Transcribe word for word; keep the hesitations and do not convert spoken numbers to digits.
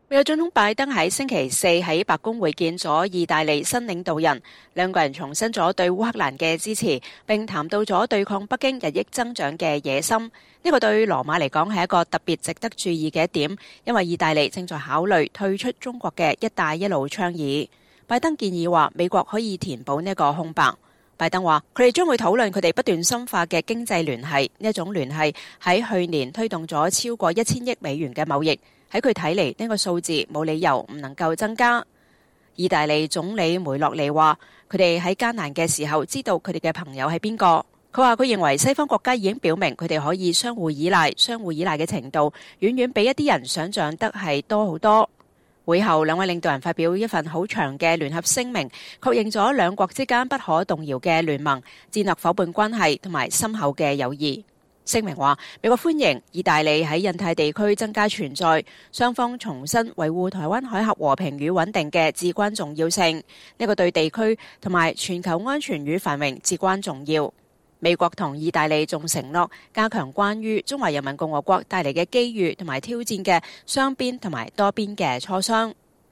美國總統拜登喺星期四喺白宮會見咗意大利新領導人，兩個人重申咗對烏克蘭嘅支持，並談到咗對抗北京日益增長嘅野心。呢個對羅馬嚟講係一個特別值得注意嘅一點，因為意大利正在考慮退出中國嘅一帶一路倡議。拜登建議話美國可以填補呢個空白。拜登話佢哋將會討論佢哋不斷深化嘅經濟聯繫，呢一種聯繫喺去年推動咗超過一千億美元嘅貿易。喺佢睇嚟，呢個數字冇理由唔能夠增加。意大利總理梅洛尼話佢哋喺艱難嘅時候知道佢哋嘅朋友係邊個。佢話佢認為西方國家已經表明佢哋可以相互依賴，相互依賴嘅程度遠遠比一啲人想象得係多好多。會後兩位領導人發表一份好長嘅聯合聲明，確認咗兩國之間不可動搖嘅聯盟、戰略夥伴關係同埋深厚嘅友誼。聲明話美國歡迎意大利喺印太地區增加存在，雙方重申維護台灣海峽和平與穩定嘅至關重要性，呢個對地區同埋全球安全與繁榮至關重要。美國同意大利仲承諾加強關於中華人民共和國帶嚟嘅機遇同埋挑戰嘅雙邊同埋多邊嘅磋商。